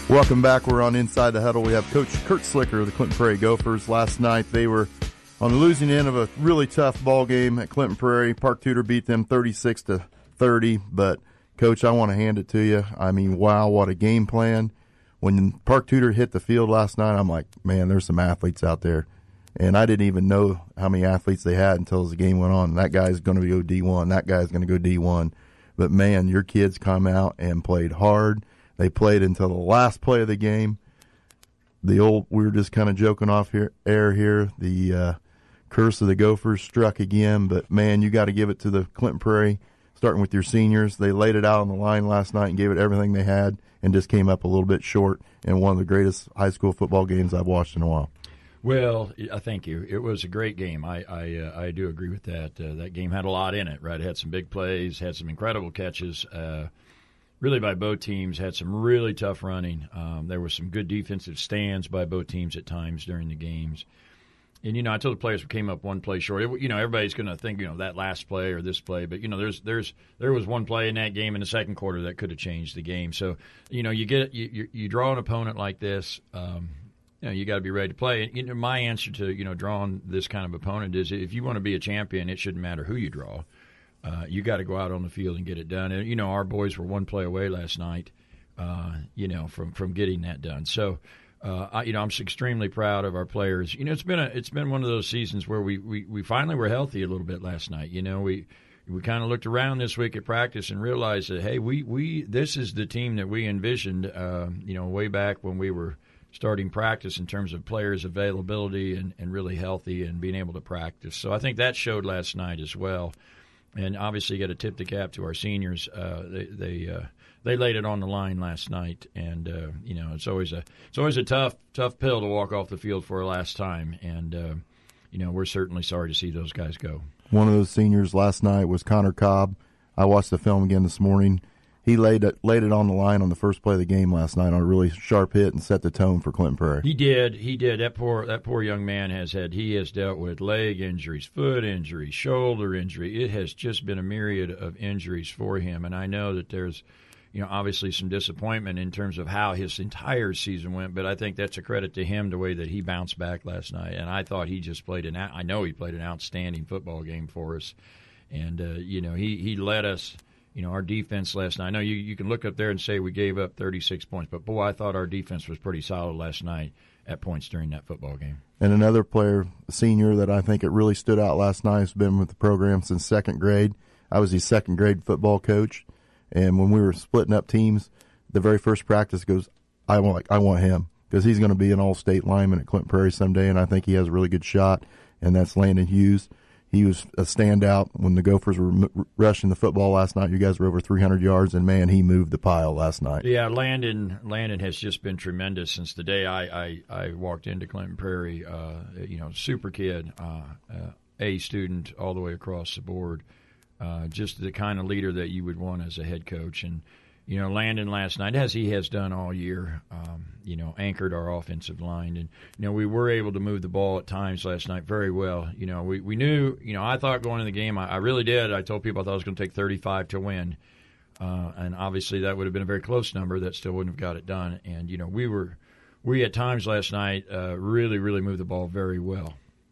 Welcome back. We're on Inside the Huddle. We have Coach Kurt Slicker of the Clinton Prairie Gophers. Last night they were on the losing end of a really tough ball game at Clinton Prairie. Park Tudor beat them 36-30. But, Coach, I want to hand it to you. I mean, wow, what a game plan. When Park Tudor hit the field last night, I'm like, man, there's some athletes out there. And I didn't even know how many athletes they had until the game went on. That guy's going to go D1. That guy's going to go D1. But, man, your kids come out and played hard. They played until the last play of the game. We were just kind of joking off air here. The curse of the Gophers struck again. But, man, you got to give it to the Clinton Prairie, starting with your seniors. They laid it out on the line last night and gave it everything they had and just came up a little bit short in one of the greatest high school football games I've watched in a while. Well, thank you. It was a great game. I do agree with that. That game had a lot in it, right? It had some big plays, had some incredible catches, really by both teams, had some really tough running. There were some good defensive stands by both teams at times during the games. And, I told the players we came up one play short. Everybody's going to think, that last play or this play. But, there was one play in that game in the second quarter that could have changed the game. So, you draw an opponent like this, you got to be ready to play. And, my answer to, drawing this kind of opponent is if you want to be a champion, it shouldn't matter who you draw. You got to go out on the field and get it done. And, our boys were one play away last night, from getting that done. So, I'm extremely proud of our players. It's been one of those seasons where we finally were healthy a little bit last night. We kind of looked around this week at practice and realized that, hey, this is the team that we envisioned, way back when we were starting practice in terms of players' availability and really healthy and being able to practice. So I think that showed last night as well. And obviously, you got to tip the cap to our seniors. They laid it on the line last night, and it's always a tough pill to walk off the field for a last time. And we're certainly sorry to see those guys go. One of those seniors last night was Connor Cobb. I watched the film again this morning. He laid it on the line on the first play of the game last night on a really sharp hit and set the tone for Clinton Prairie. He did. That poor young man has dealt with leg injuries, foot injuries, shoulder injury. It has just been a myriad of injuries for him. And I know that there's, obviously some disappointment in terms of how his entire season went, but I think that's a credit to him the way that he bounced back last night. And I thought he just played I know he played an outstanding football game for us. And he led us. Our defense last night, I know you can look up there and say we gave up 36 points, but, boy, I thought our defense was pretty solid last night at points during that football game. And another player, senior, that I think it really stood out last night has been with the program since second grade. I was his second grade football coach, and when we were splitting up teams, the very first practice goes, I want him because he's going to be an all-state lineman at Clinton Prairie someday, and I think he has a really good shot, and that's Landon Hughes. He was a standout when the Gophers were rushing the football last night. You guys were over 300 yards, and, man, he moved the pile last night. Yeah, Landon has just been tremendous since the day I walked into Clinton Prairie. Super kid, A student all the way across the board. Just the kind of leader that you would want as a head coach. And, Landon last night, as he has done all year, anchored our offensive line. And, we were able to move the ball at times last night very well. We knew, I thought going into the game, I really did. I told people I thought it was going to take 35 to win. And obviously that would have been a very close number. That still wouldn't have got it done. And, we at times last night really, really moved the ball very well.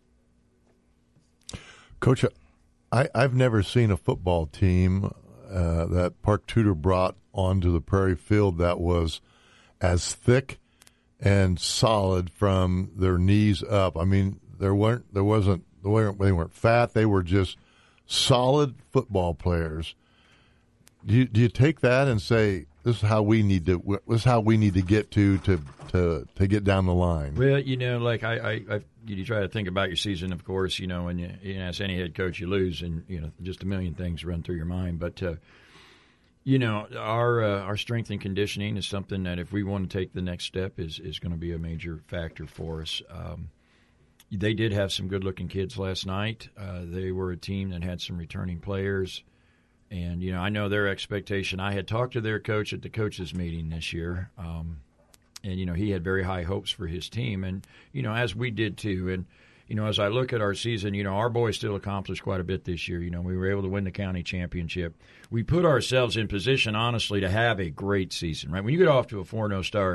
Coach, I've never seen a football team that Park Tudor brought onto the Prairie field that was as thick and solid from their knees up. I mean, they weren't fat. They were just solid football players. Do you take that and say this is how we need to get to get down the line? Well, you try to think about your season, of course. When you ask any head coach, you lose, and just a million things run through your mind. But our strength and conditioning is something that if we want to take the next step is going to be a major factor for us. They did have some good-looking kids last night. They were a team that had some returning players. And, I know their expectation. I had talked to their coach at the coaches' meeting this year, and, he had very high hopes for his team, and, as we did too. And, as I look at our season, our boys still accomplished quite a bit this year. We were able to win the county championship. We put ourselves in position, honestly, to have a great season, right? When you get off to a 4-0 start,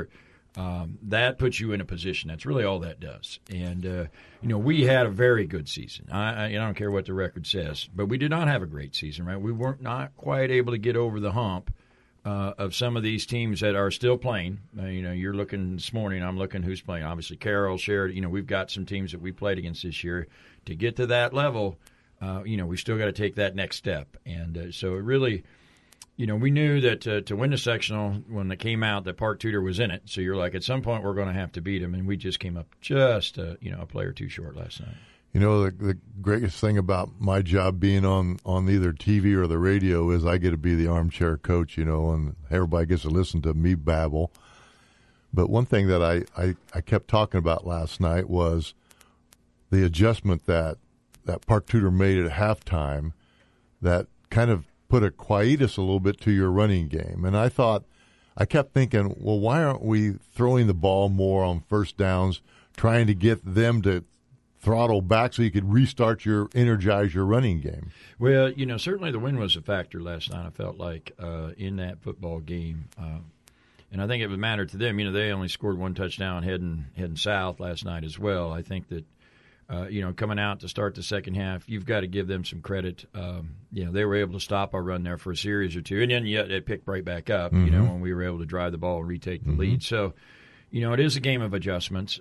that puts you in a position. That's really all that does. And, we had a very good season. I don't care what the record says, but we did not have a great season, right? We weren't not quite able to get over the hump of some of these teams that are still playing. You're looking this morning, I'm looking who's playing. Obviously, Carroll, Sheridan. We've got some teams that we played against this year. To get to that level, we still got to take that next step. And so it really – we knew that to win the sectional when it came out that Park Tudor was in it. So you're like, at some point we're going to have to beat them, and we just came up just a player or two short last night. The greatest thing about my job being on either TV or the radio is I get to be the armchair coach, and everybody gets to listen to me babble. But one thing that I kept talking about last night was the adjustment that Park Tudor made at halftime that kind of put a quietus a little bit to your running game. And I kept thinking, well, why aren't we throwing the ball more on first downs, trying to get them to throttle back so you could energize your running game? Well, certainly the wind was a factor last night, I felt like, in that football game. And I think it would matter to them. They only scored one touchdown heading south last night as well. I think that coming out to start the second half, you've got to give them some credit. They were able to stop our run there for a series or two, and then yet it picked right back up, when we were able to drive the ball and retake the lead. So, it is a game of adjustments.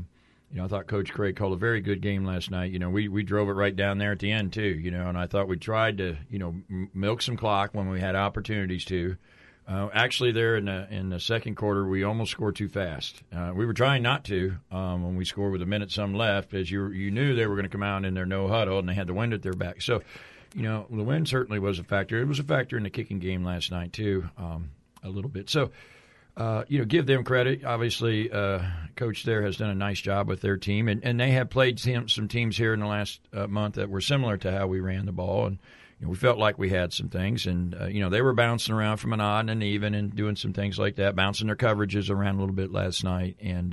I thought Coach Craig called a very good game last night. We drove it right down there at the end, too, and I thought we tried to, milk some clock when we had opportunities to. Actually, there in the second quarter, we almost scored too fast. We were trying not to when we scored with a minute some left, as you knew they were going to come out in their no huddle, and they had the wind at their back. So, the wind certainly was a factor. It was a factor in the kicking game last night too, a little bit. So, give them credit. Obviously, Coach there has done a nice job with their team, and they have played some teams here in the last month that were similar to how we ran the ball, and we felt like we had some things, and they were bouncing around from an odd and an even and doing some things like that, bouncing their coverages around a little bit last night, and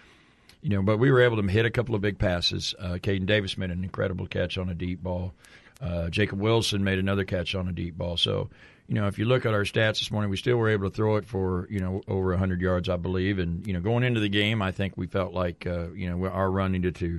but we were able to hit a couple of big passes. Caden Davis made an incredible catch on a deep ball. Jacob Wilson made another catch on a deep ball. So, if you look at our stats this morning, we still were able to throw it for over 100 yards, I believe, and going into the game, I think we felt like our run needed to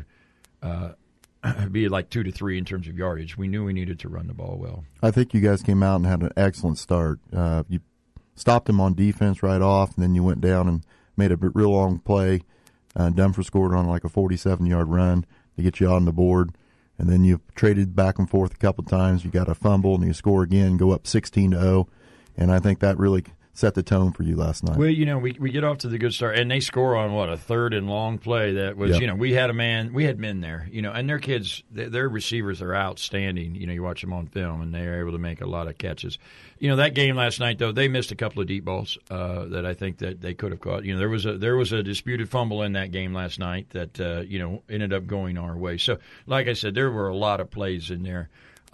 be like 2 to 3 in terms of yardage. We knew we needed to run the ball well. I think you guys came out and had an excellent start. You stopped them on defense right off, and then you went down and made a real long play. Dunford scored on like a 47-yard run to get you on the board. And then you traded back and forth a couple of times. You got a fumble, and you score again, go up 16-0. And I think that really set the tone for you last night. Well, we get off to the good start, and they score on a third and long play that was, we had men there, and their kids, their receivers are outstanding. You watch them on film, and they are able to make a lot of catches. That game last night, though, they missed a couple of deep balls that I think that they could have caught. There was a disputed fumble in that game last night that ended up going our way. So, like I said, there were a lot of plays in there.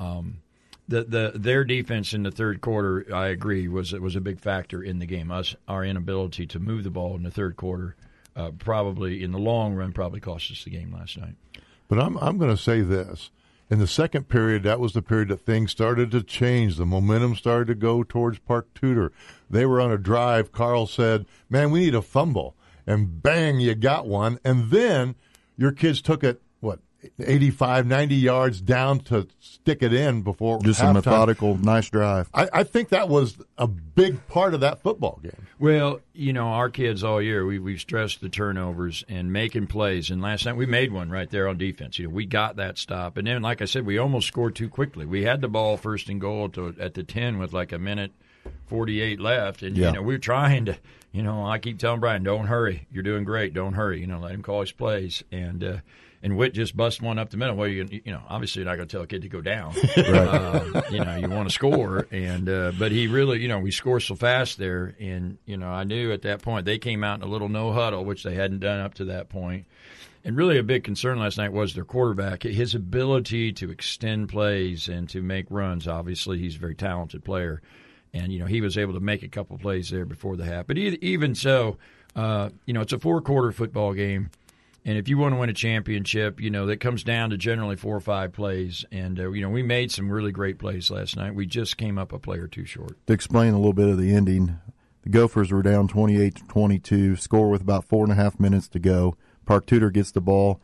Their defense in the third quarter, I agree, was a big factor in the game. Our inability to move the ball in the third quarter probably in the long run cost us the game last night. But I'm going to say this. In the second period, that was the period that things started to change. The momentum started to go towards Park Tudor. They were on a drive. Carl said, man, we need a fumble. And bang, you got one. And then your kids took it, 85, 90 yards down to stick it in before just halftime. A methodical, nice drive. I think that was a big part of that football game. Well, our kids all year, we've stressed the turnovers and making plays. And last night we made one right there on defense. We got that stop. And then, like I said, we almost scored too quickly. We had the ball first and goal at the 10 with like a minute 48 left. And, we were trying to, I keep telling Brian, don't hurry. You're doing great. Don't hurry. Let him call his plays. And Witt just bust one up the middle. Well, obviously you're not going to tell a kid to go down. Right. You want to score, and but he really, we score so fast there, and I knew at that point they came out in a little no huddle, which they hadn't done up to that point. And really, a big concern last night was their quarterback, his ability to extend plays and to make runs. Obviously, he's a very talented player, and he was able to make a couple plays there before the half. But even so, it's a 4-quarter football game. And if you want to win a championship, that comes down to generally 4 or 5 plays. And, we made some really great plays last night. We just came up a play or two short. To explain a little bit of the ending, The Gophers were down 28-22, score with about 4.5 minutes to go. Park Tudor gets the ball.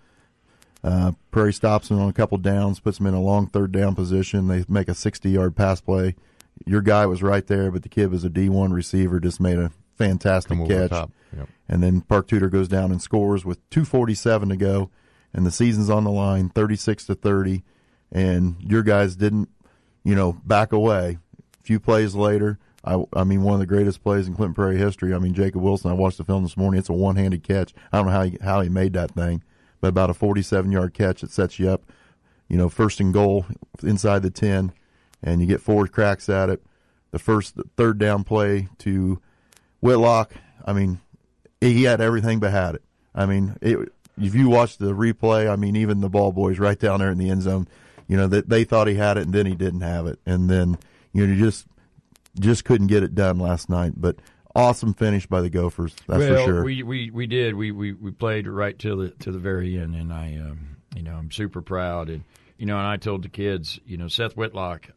Prairie stops them on a couple downs, puts them in a long third down position. They make a 60-yard pass play. Your guy was right there, but the kid was a D1 receiver, just made a fantastic catch. Yep. And then Park Tudor goes down and scores with 2:47 to go, and the season's on the line, 36-30. And your guys didn't, back away. A few plays later, I mean, one of the greatest plays in Clinton Prairie history. I mean, Jacob Wilson, I watched the film this morning. It's a one-handed catch. I don't know how he made that thing, but about a 47-yard catch that sets you up, first and goal inside the 10, and you get 4 cracks at it. The third down play to Whitlock, I mean, he had everything but had it. I mean, if you watch the replay, I mean, even the ball boys right down there in the end zone, they thought he had it, and then he didn't have it. And then, you just couldn't get it done last night. But awesome finish by the Gophers, that's for sure. We did. We played right to the very end, and I'm super proud. And and I told the kids, Seth Whitlock,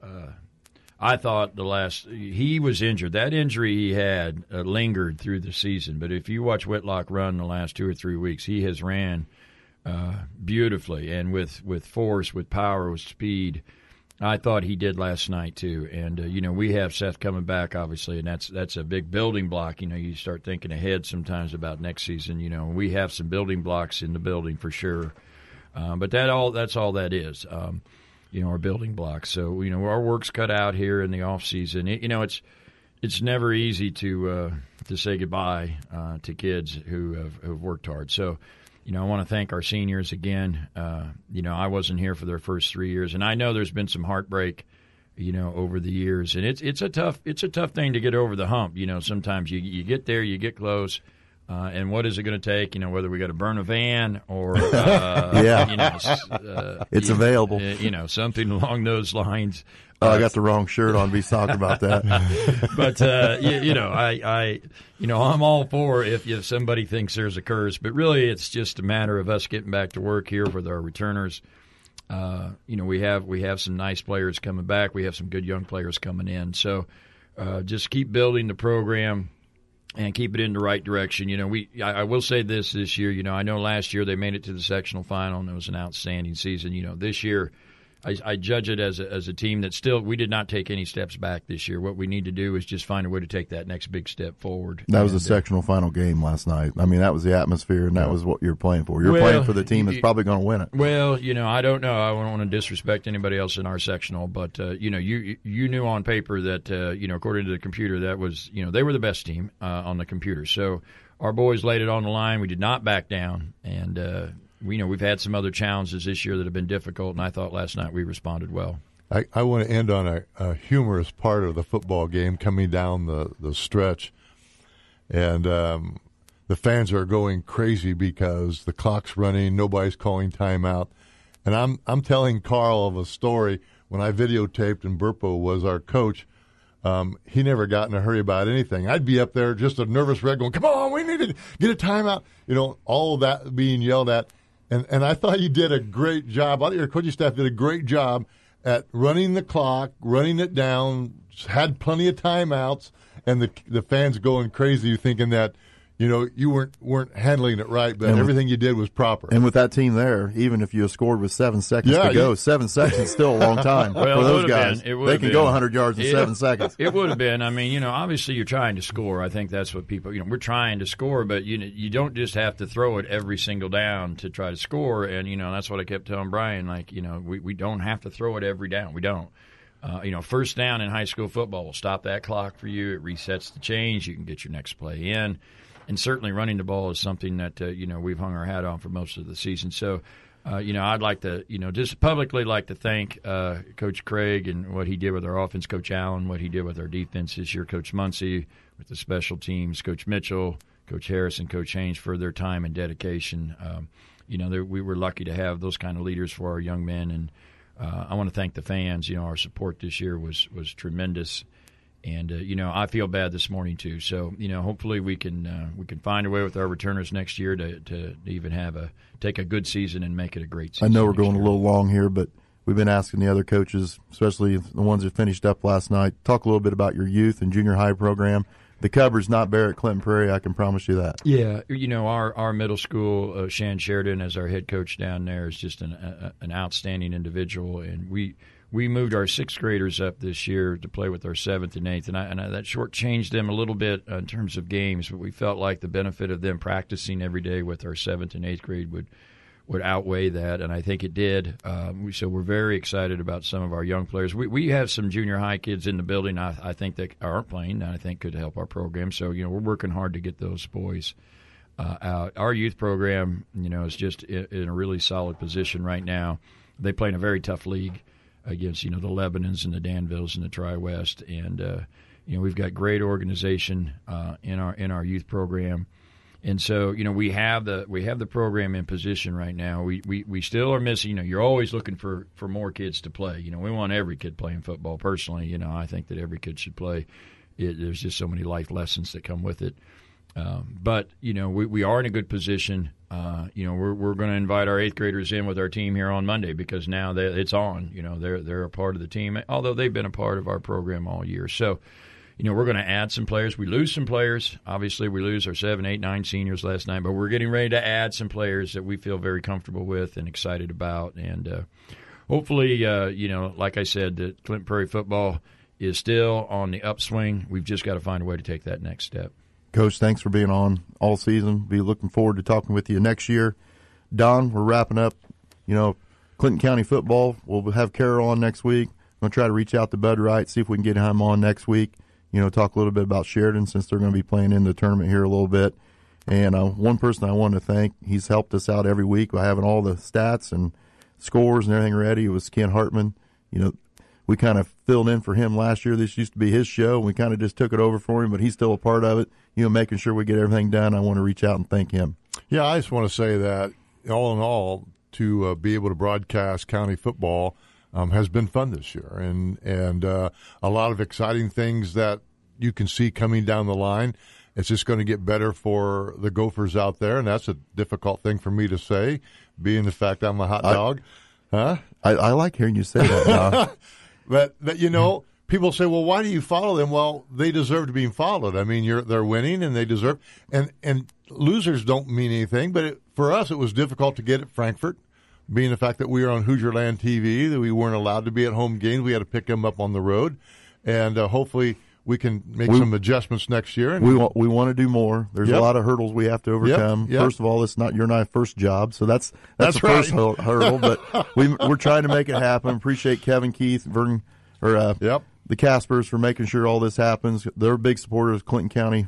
I thought he was injured. That injury he had lingered through the season. But if you watch Whitlock run the last 2 or 3 weeks, he has ran beautifully and with force, with power, with speed. I thought he did last night too. And we have Seth coming back, obviously, and that's a big building block. You start thinking ahead sometimes about next season. We have some building blocks in the building for sure. But that's all that is. Our building blocks. So, our work's cut out here in the off season. It's never easy to say goodbye to kids who have worked hard. So, I want to thank our seniors again. I wasn't here for their first 3 years, and I know there's been some heartbreak, over the years, and it's a tough thing to get over the hump. Sometimes you get there, you get close. And what is it going to take? Whether we got to burn a van or, it's available. Something along those lines. I got the wrong shirt on. Be talking about that. But I'm all for if somebody thinks there's a curse, but really it's just a matter of us getting back to work here with our returners. We have some nice players coming back. We have some good young players coming in. So just keep building the program. And keep it in the right direction. I will say this year. I know last year they made it to the sectional final, and it was an outstanding season. This year, I judge it as a team that still we did not take any steps back this year. What we need to do is just find a way to take that next big step forward. That was a sectional final game last night. I mean, that was the atmosphere, and that was what you're playing for. You're playing for the team that's probably going to win it. Well, I don't know. I don't want to disrespect anybody else in our sectional, but you knew on paper that according to the computer that was they were the best team on the computer. So our boys laid it on the line. We did not back down, and we've had some other challenges this year that have been difficult, and I thought last night we responded well. I want to end on a humorous part of the football game coming down the stretch, and the fans are going crazy because the clock's running, nobody's calling timeout, and I'm telling Carl of a story when I videotaped and Burpo was our coach. He never got in a hurry about anything. I'd be up there just a nervous wreck going, "Come on, we need to get a timeout." All of that being yelled at. And I thought you did a great job. I thought your coaching staff did a great job at running the clock, running it down, had plenty of timeouts, and the fans going crazy thinking that, you weren't handling it right, but everything you did was proper. And with that team there, even if you scored with 7 seconds to go, 7 seconds is still a long time for those guys. They can go 100 yards in 7 seconds. It would have been. I mean, obviously you're trying to score. I think that's what people, we're trying to score, but you don't just have to throw it every single down to try to score. And, that's what I kept telling Brian, we don't have to throw it every down. We don't. First down in high school football will stop that clock for you. It resets the chains. You can get your next play in. And certainly running the ball is something that, we've hung our hat on for most of the season. So, I'd like to, just publicly like to thank Coach Craig and what he did with our offense, Coach Allen, what he did with our defense this year, Coach Muncie with the special teams, Coach Mitchell, Coach Harris, and Coach Haynes for their time and dedication. We were lucky to have those kind of leaders for our young men. And I want to thank the fans. Our support this year was tremendous. And I feel bad this morning too. So hopefully we can find a way with our returners next year to even take a good season and make it a great season. I know we're going a little long here, but we've been asking the other coaches, especially the ones that finished up last night, talk a little bit about your youth and junior high program. the cupboard's not bare at Clinton Prairie. I can promise you that. Yeah, our middle school, Shan Sheridan, as our head coach down there, is just an outstanding individual, and we moved our 6th graders up this year to play with our 7th and 8th, and I that shortchanged them a little bit in terms of games, but we felt like the benefit of them practicing every day with our 7th and 8th grade would outweigh that, and I think it did. So we're very excited about some of our young players. We have some junior high kids in the building I think that aren't playing that I think could help our program. So, we're working hard to get those boys out. Our youth program, is just in a really solid position right now. They play in a very tough league against, the Lebanons and the Danvilles and the Tri-West. And, we've got great organization in our youth program. And so, we have the program in position right now. We still are missing. You're always looking for more kids to play. We want every kid playing football. Personally, I think that every kid should play. There's just so many life lessons that come with it. But we are in a good position. We're going to invite our 8th graders in with our team here on Monday because now it's on. They're a part of the team, although they've been a part of our program all year. So. We're going to add some players. We lose some players. Obviously, we lose our 7, 8, 9 seniors last night, but we're getting ready to add some players that we feel very comfortable with and excited about. And hopefully, like I said, that Clinton Prairie football is still on the upswing. We've just got to find a way to take that next step. Coach, thanks for being on all season. Be looking forward to talking with you next year. Don, we're wrapping up, Clinton County football. We'll have Carol on next week. I'm going to try to reach out to Bud Wright, see if we can get him on next week. Talk a little bit about Sheridan since they're going to be playing in the tournament here a little bit. And one person I want to thank, he's helped us out every week by having all the stats and scores and everything ready. It was Ken Hartman. We kind of filled in for him last year. This used to be his show. We kind of just took it over for him, but he's still a part of it, making sure we get everything done. I want to reach out and thank him. Yeah, I just want to say that all in all, to be able to broadcast county football has been fun this year, and a lot of exciting things that you can see coming down the line. It's just going to get better for the Gophers out there, and that's a difficult thing for me to say, being the fact I'm a hot dog. I like hearing you say that, Don. but people say, well, why do you follow them? Well, they deserve to be followed. I mean, they're winning, and they deserve. And losers don't mean anything, but for us, it was difficult to get at Frankfort. Being the fact that we were on Hoosier Land TV, that we weren't allowed to be at home games, we had to pick them up on the road, and hopefully we can make some adjustments next year. And we want to do more. There's a lot of hurdles we have to overcome. Yep. First of all, it's not your and I first job, so that's the right. first hurdle. But we're trying to make it happen. Appreciate Kevin Keith, Vernon, the Caspers for making sure all this happens. They're big supporters of Clinton County,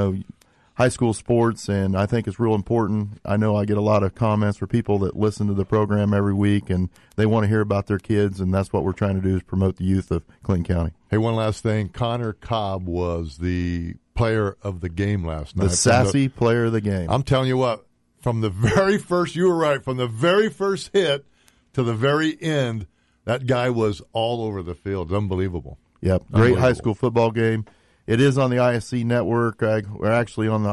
high school sports, and I think it's real important. I know I get a lot of comments for people that listen to the program every week, and they want to hear about their kids, and that's what we're trying to do is promote the youth of Clinton County. Hey, one last thing. Connor Cobb was the player of the game last night. The sassy player of the game. I'm telling you what, from the very first, you were right, from the very first hit to the very end, that guy was all over the field. It's unbelievable. Yep, great high school football game. It is on the ISC network. We're actually on the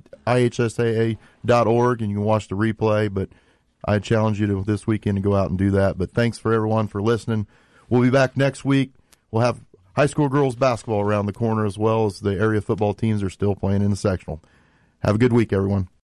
IHSAA.org, and you can watch the replay, but I challenge you to this weekend to go out and do that. But thanks for everyone for listening. We'll be back next week. We'll have high school girls basketball around the corner as well as the area football teams are still playing in the sectional. Have a good week, everyone.